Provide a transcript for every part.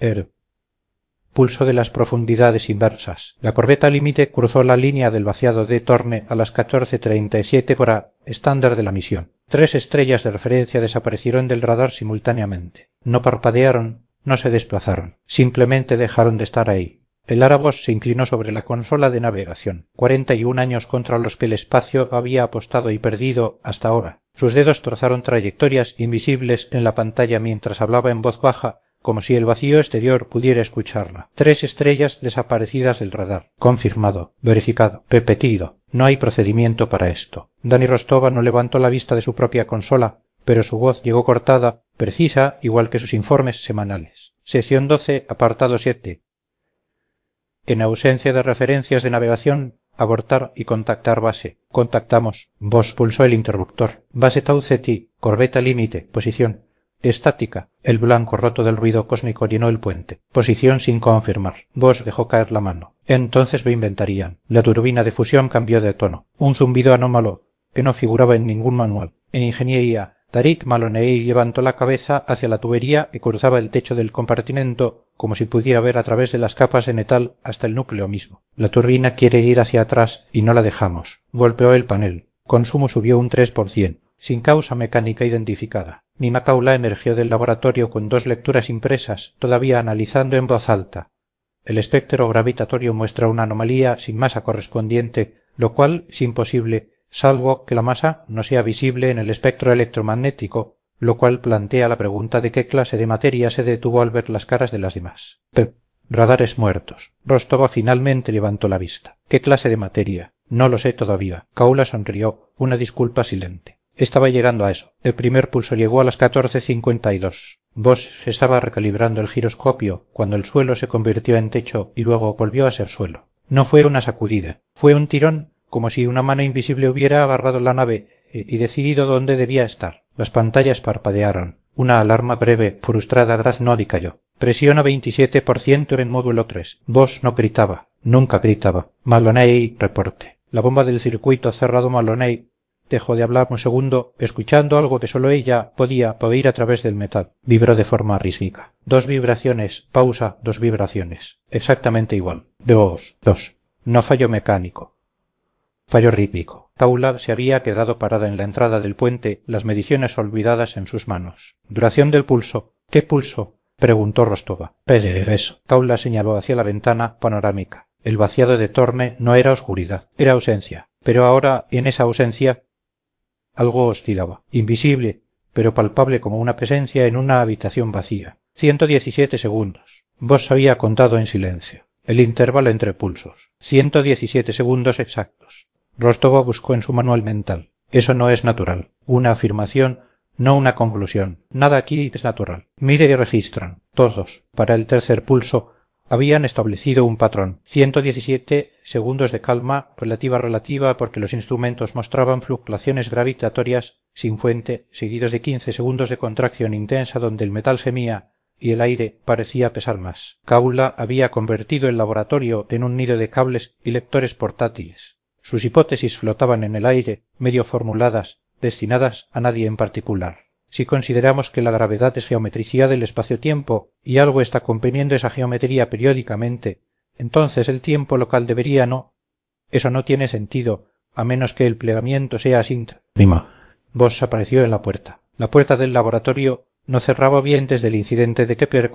Pulso de las profundidades inversas. La corbeta límite cruzó la línea del vaciado de Torme a las 14:37 hora estándar de la misión. 3 estrellas de referencia desaparecieron del radar simultáneamente. No parpadearon, no se desplazaron. Simplemente dejaron de estar ahí. El Argos se inclinó sobre la consola de navegación. 41 años contra los que el espacio había apostado y perdido hasta ahora. Sus dedos trazaron trayectorias invisibles en la pantalla mientras hablaba en voz baja, como si el vacío exterior pudiera escucharla. 3 estrellas desaparecidas del radar. Confirmado, verificado, repetido. No hay procedimiento para esto. Dani Rostova no levantó la vista de su propia consola, pero su voz llegó cortada, precisa, igual que sus informes semanales. Sección 12, apartado 7. En ausencia de referencias de navegación, abortar y contactar base. Contactamos. Vos pulsó el interruptor. Base Tau Ceti, corbeta límite, posición. Estática. El blanco roto del ruido cósmico llenó el puente. Posición sin confirmar. Vos dejó caer la mano. Entonces lo inventarían. La turbina de fusión cambió de tono. Un zumbido anómalo que no figuraba en ningún manual. En ingeniería, Tariq Maloney levantó la cabeza hacia la tubería que cruzaba el techo del compartimento, como si pudiera ver a través de las capas de metal hasta el núcleo mismo. La turbina quiere ir hacia atrás y no la dejamos. Golpeó el panel. Consumo subió un 3%, sin causa mecánica identificada. Mima Caula emergió del laboratorio con 2 lecturas impresas, todavía analizando en voz alta. El espectro gravitatorio muestra una anomalía sin masa correspondiente, lo cual es imposible, salvo que la masa no sea visible en el espectro electromagnético, lo cual plantea la pregunta de qué clase de materia se detuvo al ver las caras de las demás. Radares muertos. Rostova finalmente levantó la vista. ¿Qué clase de materia? No lo sé todavía. Caula sonrió, una disculpa silente. Estaba llegando a eso. El primer pulso llegó a las 14:52. Vos estaba recalibrando el giroscopio cuando el suelo se convirtió en techo y luego volvió a ser suelo. No fue una sacudida. Fue un tirón, como si una mano invisible hubiera agarrado la nave y decidido dónde debía estar. Las pantallas parpadearon. Una alarma breve, frustrada, graznó y cayó. Presión a 27% en módulo 3. Vos no gritaba. Nunca gritaba. Maloney, reporte. La bomba del circuito cerrado Maloney dejó de hablar un segundo, escuchando algo que solo ella podía oír a través del metal. Vibró de forma rítmica. 2 vibraciones, pausa, 2 vibraciones. Exactamente igual. 2. No fallo mecánico. Fallo rítmico. Caula se había quedado parada en la entrada del puente, las mediciones olvidadas en sus manos. Duración del pulso. ¿Qué pulso? Preguntó Rostova. Eso. Caula señaló hacia la ventana panorámica. El vaciado de Torme no era oscuridad, era ausencia. Pero ahora, en esa ausencia, algo oscilaba, invisible, pero palpable como una presencia en una habitación vacía. 117 segundos. Vos había contado en silencio. El intervalo entre pulsos. 117 segundos exactos. Rostova buscó en su manual mental. Eso no es natural. Una afirmación, no una conclusión. Nada aquí es natural. Mire y registran. Todos. Para el tercer pulso habían establecido un patrón. 117 segundos de calma relativa porque los instrumentos mostraban fluctuaciones gravitatorias sin fuente, seguidos de 15 segundos de contracción intensa donde el metal gemía y el aire parecía pesar más. Caula había convertido el laboratorio en un nido de cables y lectores portátiles. Sus hipótesis flotaban en el aire, medio formuladas, destinadas a nadie en particular. Si consideramos que la gravedad es geometría del espacio-tiempo y algo está comprimiendo esa geometría periódicamente, entonces el tiempo local debería no. Eso no tiene sentido, a menos que el plegamiento sea Rima. Vos apareció en la puerta. La puerta del laboratorio no cerraba bien desde el incidente de Kepler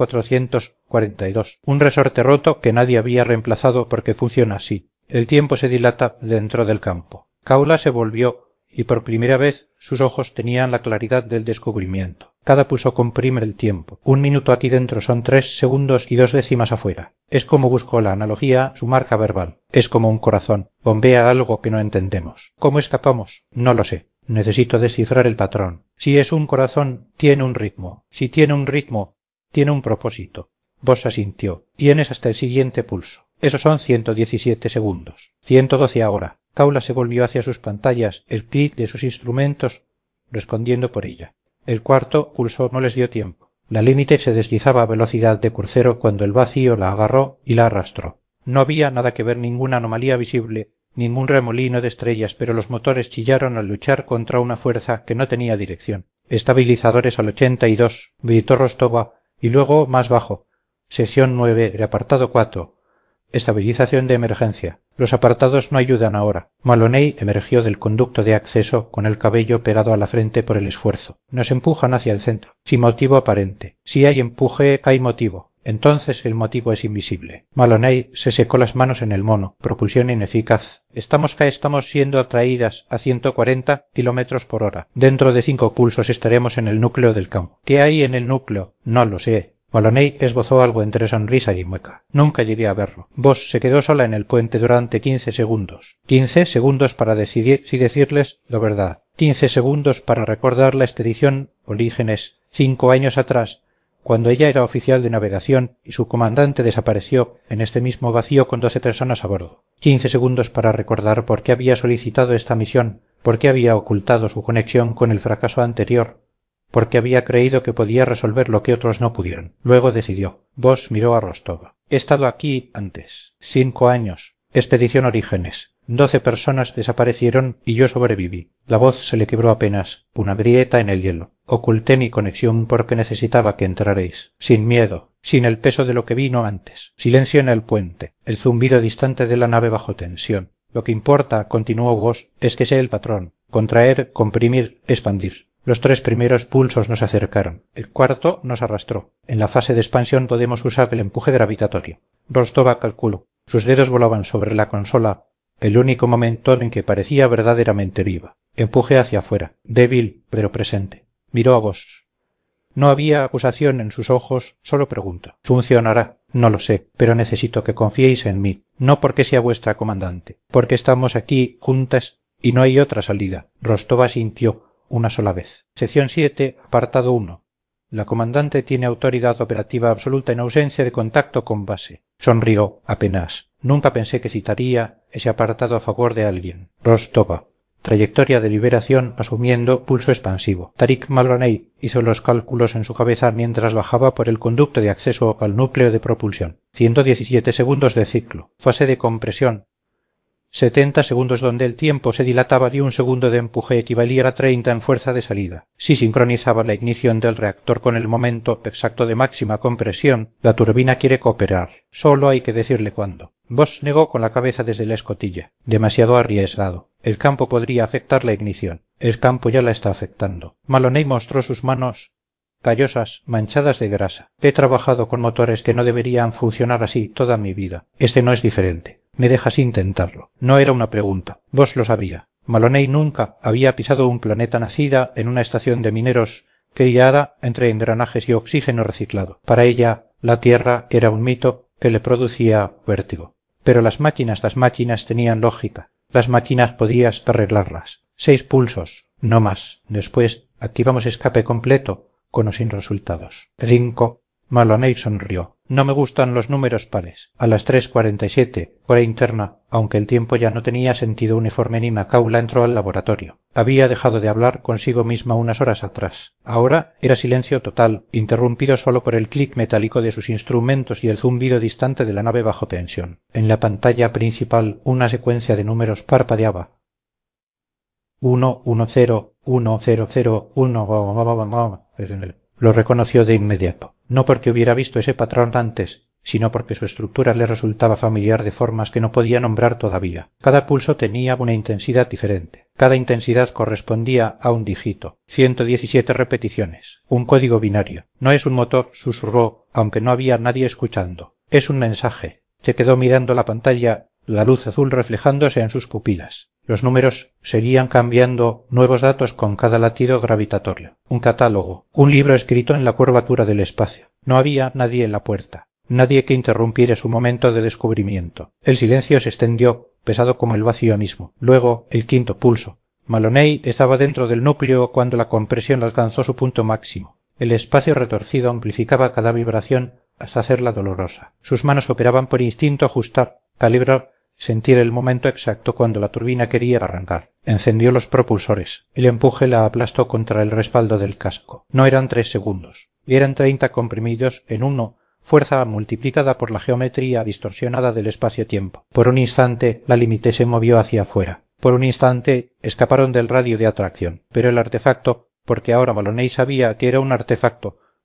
442. Un resorte roto que nadie había reemplazado porque funciona así. El tiempo se dilata dentro del campo. Caula se volvió y por primera vez sus ojos tenían la claridad del descubrimiento. Cada pulso comprime el tiempo. 1 minuto aquí dentro son 3 segundos y 2 décimas afuera. Es como buscó la analogía su marca verbal. Es como un corazón. Bombea algo que no entendemos. ¿Cómo escapamos? No lo sé. Necesito descifrar el patrón. Si es un corazón, tiene un ritmo. Si tiene un ritmo, tiene un propósito. Vos asintió. Tienes hasta el siguiente pulso. Esos son 117 segundos. 112 ahora. Caula se volvió hacia sus pantallas, el clic de sus instrumentos respondiendo por ella. El cuarto pulso no les dio tiempo. La límite se deslizaba a velocidad de crucero cuando el vacío la agarró y la arrastró. No había nada que ver, ninguna anomalía visible, ningún remolino de estrellas, pero los motores chillaron al luchar contra una fuerza que no tenía dirección. Estabilizadores al 82, gritó Rostova, y luego más bajo. Sección 9, reapartado 4. Estabilización de emergencia. Los apartados no ayudan ahora. Maloney emergió del conducto de acceso con el cabello pegado a la frente por el esfuerzo. Nos empujan hacia el centro, sin motivo aparente. Si hay empuje, hay motivo. Entonces el motivo es invisible. Maloney se secó las manos en el mono. Propulsión ineficaz. Estamos siendo atraídas a 140 kilómetros por hora. Dentro de 5 pulsos estaremos en el núcleo del campo. ¿Qué hay en el núcleo? No lo sé. Maloney esbozó algo entre sonrisa y mueca. Nunca llegué a verlo. Vos se quedó sola en el puente durante 15 segundos. 15 segundos para decidir si decirles la verdad. 15 segundos para recordar la expedición Orígenes 5 años atrás, cuando ella era oficial de navegación y su comandante desapareció en este mismo vacío con 12 personas a bordo. 15 segundos para recordar por qué había solicitado esta misión, por qué había ocultado su conexión con el fracaso anterior, porque había creído que podía resolver lo que otros no pudieron. Luego decidió. Vos miró a Rostova. He estado aquí antes. 5 años. Expedición Orígenes. 12 personas desaparecieron y yo sobreviví. La voz se le quebró apenas. Una grieta en el hielo. Oculté mi conexión porque necesitaba que entraréis. Sin miedo. Sin el peso de lo que vino antes. Silencio en el puente. El zumbido distante de la nave bajo tensión. Lo que importa, continuó Vos, es que sé el patrón. Contraer, comprimir, expandir. Los 3 primeros pulsos nos acercaron. El cuarto nos arrastró. En la fase de expansión podemos usar el empuje gravitatorio. Rostova calculó. Sus dedos volaban sobre la consola, el único momento en que parecía verdaderamente viva. Empuje hacia afuera. Débil, pero presente. Miró a Vos. No había acusación en sus ojos, solo pregunta. ¿Funcionará? No lo sé, pero necesito que confiéis en mí. No porque sea vuestra comandante, porque estamos aquí juntas y no hay otra salida. Rostova sintió. Una sola vez. Sección 7, apartado 1. La comandante tiene autoridad operativa absoluta en ausencia de contacto con base. Sonrió, apenas. Nunca pensé que citaría ese apartado a favor de alguien. Rostova. Trayectoria de liberación asumiendo pulso expansivo. Tarik Maloney hizo los cálculos en su cabeza mientras bajaba por el conducto de acceso al núcleo de propulsión. 117 segundos de ciclo. Fase de compresión. 70 segundos donde el tiempo se dilataba y un segundo de empuje equivalía a 30 en fuerza de salida. Si sincronizaba la ignición del reactor con el momento exacto de máxima compresión, la turbina quiere cooperar. Solo hay que decirle cuándo. Vos negó con la cabeza desde la escotilla. Demasiado arriesgado. El campo podría afectar la ignición. El campo ya la está afectando. Maloney mostró sus manos callosas, manchadas de grasa. He trabajado con motores que no deberían funcionar así toda mi vida. Este no es diferente. Me dejas intentarlo. No era una pregunta. Vos lo sabía. Maloney nunca había pisado un planeta nacida en una estación de mineros criada entre engranajes y oxígeno reciclado. Para ella, la Tierra era un mito que le producía vértigo. Pero las máquinas tenían lógica. Las máquinas podías arreglarlas. 6 pulsos, no más. Después, activamos escape completo, con o sin resultados. 5. Maloney sonrió. No me gustan los números pares. A las 3:47, hora interna, aunque el tiempo ya no tenía sentido uniforme ni Macaula entró al laboratorio. Había dejado de hablar consigo misma unas horas atrás. Ahora era silencio total, interrumpido solo por el clic metálico de sus instrumentos y el zumbido distante de la nave bajo tensión. En la pantalla principal una secuencia de números parpadeaba. 1, 1, 0, 1, 0, 0, 1... Lo reconoció de inmediato. No porque hubiera visto ese patrón antes, sino porque su estructura le resultaba familiar de formas que no podía nombrar todavía. Cada pulso tenía una intensidad diferente. Cada intensidad correspondía a un dígito. 117 repeticiones. Un código binario. No es un motor, susurró, aunque no había nadie escuchando. Es un mensaje. Se quedó mirando la pantalla, la luz azul reflejándose en sus pupilas. Los números seguían cambiando, nuevos datos con cada latido gravitatorio. Un catálogo, un libro escrito en la curvatura del espacio. No había nadie en la puerta, nadie que interrumpiera su momento de descubrimiento. El silencio se extendió, pesado como el vacío mismo. Luego, el quinto pulso. Maloney estaba dentro del núcleo cuando la compresión alcanzó su punto máximo. El espacio retorcido amplificaba cada vibración hasta hacerla dolorosa. Sus manos operaban por instinto ajustar, calibrar, sentir el momento exacto cuando la turbina quería arrancar. Encendió los propulsores. El empuje la aplastó contra el respaldo del casco. No eran 3 segundos. Eran 30 comprimidos en uno, fuerza multiplicada por la geometría distorsionada del espacio-tiempo. Por un instante la límite se movió hacia afuera. Por un instante escaparon del radio de atracción. Pero el artefacto, porque ahora Maloney sabía que era un artefacto,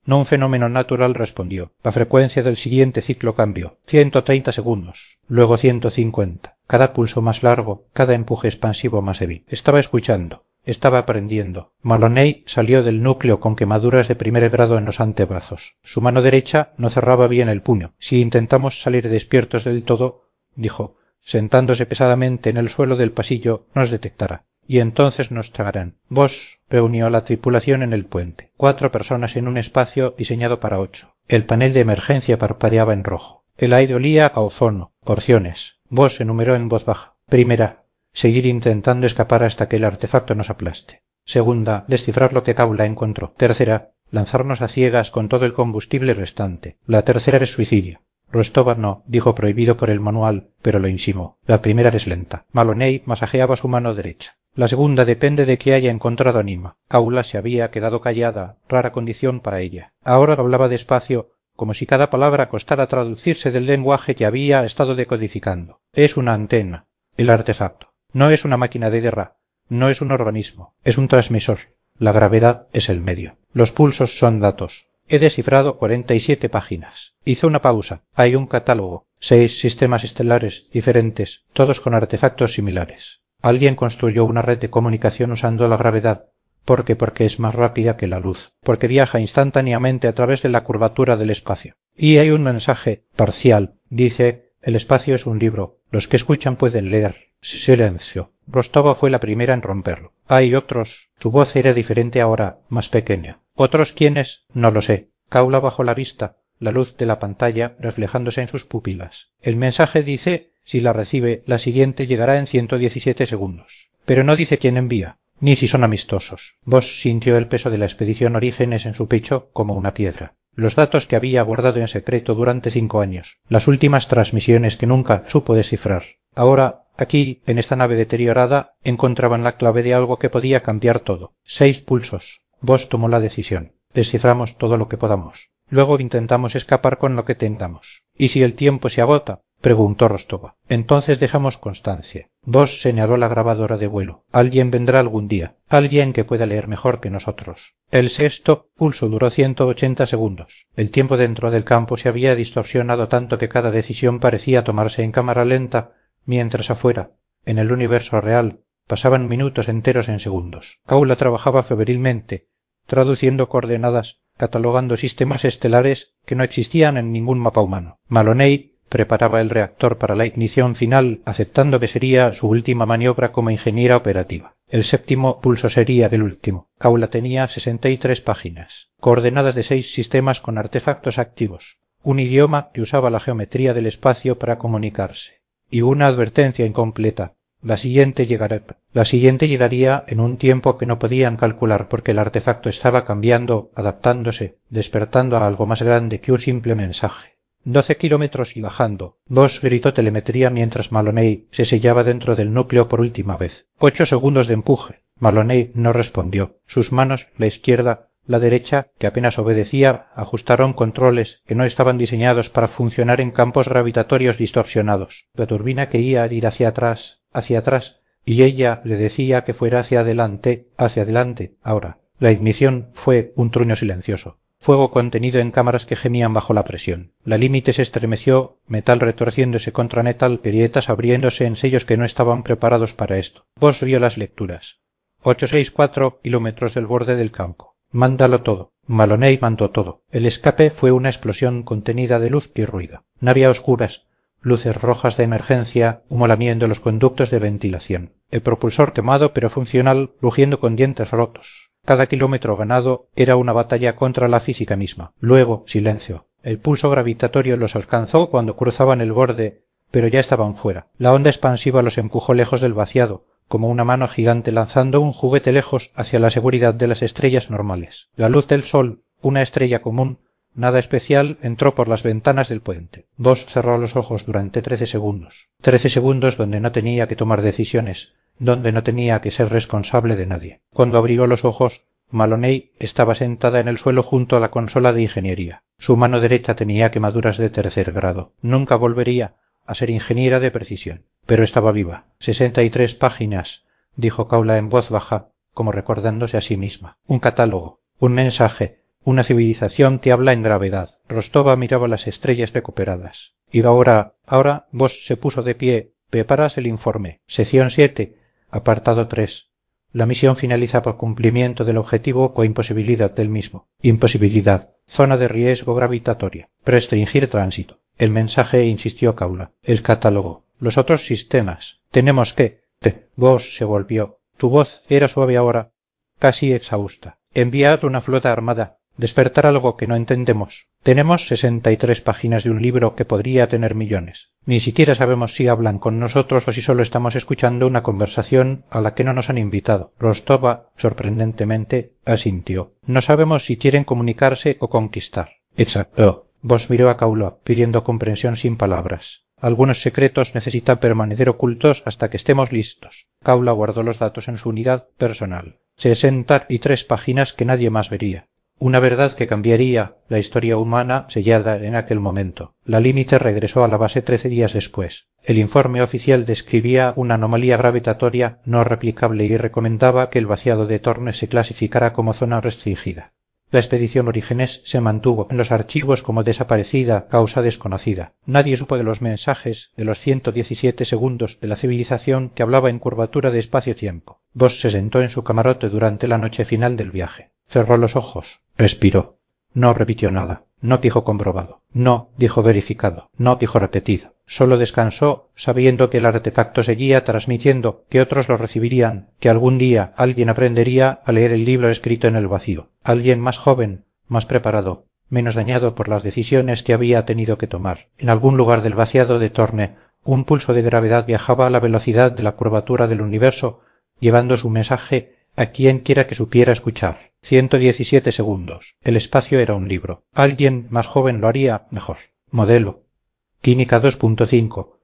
No un fenómeno natural, respondió. La frecuencia del siguiente ciclo cambió. 130 segundos, luego 150. Cada pulso más largo, cada empuje expansivo más débil. Estaba escuchando, estaba aprendiendo. Maloney salió del núcleo con quemaduras de primer grado en los antebrazos. Su mano derecha no cerraba bien el puño. Si intentamos salir despiertos del todo, dijo, sentándose pesadamente en el suelo del pasillo, nos detectará. Y entonces nos tragarán. Vos reunió a la tripulación en el puente. 4 personas en un espacio diseñado para 8. El panel de emergencia parpadeaba en rojo. El aire olía a ozono. Porciones. Vos enumeró en voz baja. Primera, seguir intentando escapar hasta que el artefacto nos aplaste. Segunda, descifrar lo que Kaula encontró. Tercera, lanzarnos a ciegas con todo el combustible restante. La tercera es suicidio. Rostova no, dijo prohibido por el manual, pero lo insimó. La primera es lenta. Maloney masajeaba su mano derecha. La segunda depende de que haya encontrado a Nima. Kaula se había quedado callada, rara condición para ella. Ahora hablaba despacio, como si cada palabra costara traducirse del lenguaje que había estado decodificando. Es una antena, el artefacto. No es una máquina de guerra, no es un organismo, es un transmisor. La gravedad es el medio. Los pulsos son datos. He descifrado 47 páginas. Hizo una pausa. Hay un catálogo. 6 sistemas estelares diferentes, todos con artefactos similares. Alguien construyó una red de comunicación usando la gravedad. Porque es más rápida que la luz. Porque viaja instantáneamente a través de la curvatura del espacio. Y hay un mensaje parcial. Dice, el espacio es un libro. Los que escuchan pueden leer. Silencio. Rostova fue la primera en romperlo. Hay otros. Su voz era diferente ahora, más pequeña. ¿Otros quiénes? No lo sé. Kaula bajó la vista, la luz de la pantalla reflejándose en sus pupilas. El mensaje dice, si la recibe, la siguiente llegará en 117 segundos. Pero no dice quién envía, ni si son amistosos. Vos sintió el peso de la expedición Orígenes en su pecho como una piedra. Los datos que había guardado en secreto durante 5 años. Las últimas transmisiones que nunca supo descifrar. Ahora, aquí, en esta nave deteriorada, encontraban la clave de algo que podía cambiar todo. 6 pulsos. Vos tomó la decisión. Desciframos todo lo que podamos. Luego intentamos escapar con lo que tengamos. ¿Y si el tiempo se agota? Preguntó Rostova. Entonces dejamos constancia. Vos señaló la grabadora de vuelo. Alguien vendrá algún día. Alguien que pueda leer mejor que nosotros. El sexto pulso duró 180 segundos. El tiempo dentro del campo se había distorsionado tanto que cada decisión parecía tomarse en cámara lenta, mientras afuera, en el universo real, pasaban minutos enteros en segundos. Kaula trabajaba febrilmente, traduciendo coordenadas, catalogando sistemas estelares que no existían en ningún mapa humano. Maloney preparaba el reactor para la ignición final, aceptando que sería su última maniobra como ingeniera operativa. El séptimo pulso sería el último. Kaula tenía 63 páginas, coordenadas de 6 sistemas con artefactos activos, un idioma que usaba la geometría del espacio para comunicarse, y una advertencia incompleta. La siguiente llegaría en un tiempo que no podían calcular porque el artefacto estaba cambiando, adaptándose, despertando a algo más grande que un simple mensaje. 12 kilómetros y bajando. Vos gritó telemetría mientras Maloney se sellaba dentro del núcleo por última vez. 8 segundos de empuje. Maloney no respondió. Sus manos, la izquierda, la derecha, que apenas obedecía, ajustaron controles que no estaban diseñados para funcionar en campos gravitatorios distorsionados. La turbina quería ir hacia atrás, y ella le decía que fuera hacia adelante, ahora. La ignición fue un truño silencioso. Fuego contenido en cámaras que gemían bajo la presión. La límite se estremeció, metal retorciéndose contra metal, grietas abriéndose en sellos que no estaban preparados para esto. Vos vio las lecturas. 864 kilómetros del borde del campo. Mándalo todo. Maloney mandó todo. El escape fue una explosión contenida de luz y ruido. Nave a oscuras, luces rojas de emergencia, humo lamiendo los conductos de ventilación. El propulsor quemado pero funcional, rugiendo con dientes rotos. Cada kilómetro ganado era una batalla contra la física misma. Luego, silencio. El pulso gravitatorio los alcanzó cuando cruzaban el borde, pero ya estaban fuera. La onda expansiva los empujó lejos del vaciado, como una mano gigante lanzando un juguete lejos hacia la seguridad de las estrellas normales. La luz del sol, una estrella común, nada especial, entró por las ventanas del puente. Vos cerró los ojos durante 13 segundos. 13 segundos donde no tenía que tomar decisiones, donde no tenía que ser responsable de nadie. Cuando abrió los ojos, Maloney estaba sentada en el suelo junto a la consola de ingeniería. Su mano derecha tenía quemaduras de 3er grado. Nunca volvería a ser ingeniera de precisión. Pero estaba viva. 63 páginas, dijo Kaula en voz baja, como recordándose a sí misma. Un catálogo, un mensaje, Una civilización que habla en gravedad. Rostova miraba las estrellas recuperadas. Y ahora vos se puso de pie. Preparás el informe. Sección 7. Apartado 3. La misión finaliza por cumplimiento del objetivo o imposibilidad del mismo. Imposibilidad. Zona de riesgo gravitatoria. Restringir tránsito. El mensaje, insistió Caula. El catálogo. Los otros sistemas. Tenemos que... Vos se volvió. Tu voz era suave ahora, casi exhausta. Enviad una flota armada. Despertar algo que no entendemos. Tenemos 63 páginas de un libro que podría tener millones. Ni siquiera sabemos si hablan con nosotros o si solo estamos escuchando una conversación a la que no nos han invitado. Rostova, sorprendentemente, asintió. No sabemos si quieren comunicarse o conquistar. Exacto. Vos miró a Caula, pidiendo comprensión sin palabras. Algunos secretos necesitan permanecer ocultos hasta que estemos listos. Caula guardó los datos en su unidad personal. 63 páginas que nadie más vería. Una verdad que cambiaría la historia humana sellada en aquel momento. La límite regresó a la base 13 días después. El informe oficial describía una anomalía gravitatoria no replicable y recomendaba que el vaciado de Torne se clasificara como zona restringida. La expedición Orígenes se mantuvo en los archivos como desaparecida, causa desconocida. Nadie supo de los mensajes de los 117 segundos de la civilización que hablaba en curvatura de espacio-tiempo. Voss se sentó en su camarote durante la noche final del viaje. Cerró los ojos. Respiró. No repitió nada. No dijo comprobado. No dijo verificado. No dijo repetido. Solo descansó sabiendo que el artefacto seguía transmitiendo, que otros lo recibirían, que algún día alguien aprendería a leer el libro escrito en el vacío. Alguien más joven, más preparado, menos dañado por las decisiones que había tenido que tomar. En algún lugar del vaciado de Torne, un pulso de gravedad viajaba a la velocidad de la curvatura del universo, llevando su mensaje a quien quiera que supiera escuchar. 117 segundos. El espacio era un libro. Alguien más joven lo haría mejor. Modelo. Química 2.5.